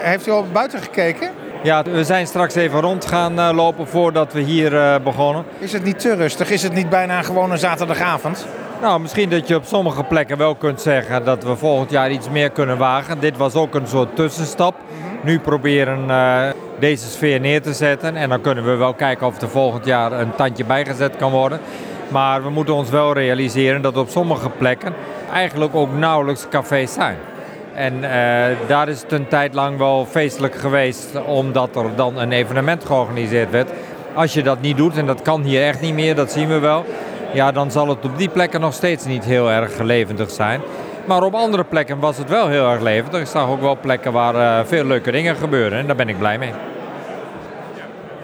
Heeft u al buiten gekeken? Ja, we zijn straks even rond gaan lopen voordat we hier begonnen. Is het niet te rustig? Is het niet bijna gewoon een zaterdagavond? Nou, misschien dat je op sommige plekken wel kunt zeggen dat we volgend jaar iets meer kunnen wagen. Dit was ook een soort tussenstap. Nu proberen deze sfeer neer te zetten. En dan kunnen we wel kijken of er volgend jaar een tandje bijgezet kan worden. Maar we moeten ons wel realiseren dat op sommige plekken eigenlijk ook nauwelijks cafés zijn. En daar is het een tijd lang wel feestelijk geweest, omdat er dan een evenement georganiseerd werd. Als je dat niet doet, en dat kan hier echt niet meer, dat zien we wel, ja, dan zal het op die plekken nog steeds niet heel erg levendig zijn. Maar op andere plekken was het wel heel erg levendig. Ik zag ook wel plekken waar veel leuke dingen gebeuren en daar ben ik blij mee.